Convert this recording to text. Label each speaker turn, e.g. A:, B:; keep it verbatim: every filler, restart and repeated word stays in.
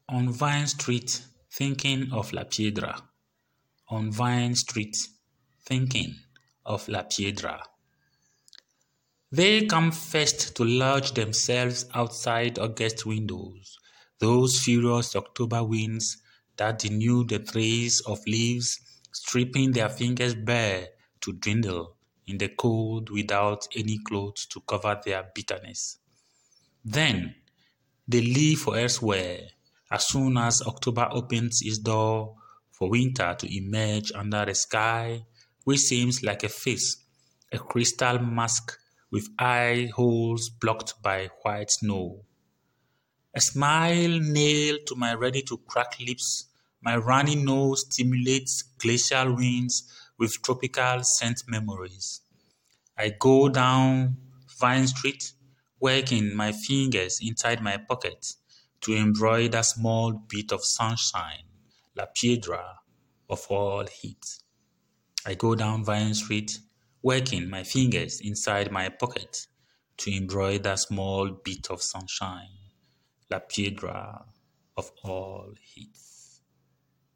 A: On Vine Street, thinking of La Piedra. On Vine Street, thinking of La Piedra. They come first to lodge themselves outside August windows, those furious October winds that denude the trace of leaves, stripping their fingers bare to dwindle in the cold without any clothes to cover their bitterness. Then they leave for elsewhere as soon as October opens its door for winter to emerge under a sky which seems like a face, a crystal mask with eye holes blocked by white snow. A smile nailed to my ready-to-crack lips, my runny nose stimulates glacial winds with tropical scent memories. I go down Vine Street, working my fingers inside my pocket to embroider a small bit of sunshine, La Piedra of all heat. I go down Vine Street, working my fingers inside my pocket to embroider a small bit of sunshine, La Piedra of all heat.